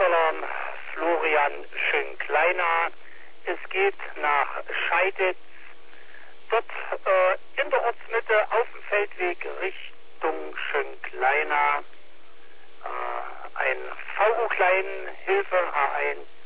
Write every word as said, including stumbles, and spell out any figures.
Hochzollern Florian Schönkleiner. Es geht nach Scheiditz. Dort äh, in der Ortsmitte auf dem Feldweg Richtung Schönkleiner. Äh, ein V U Klein Hilfe H eins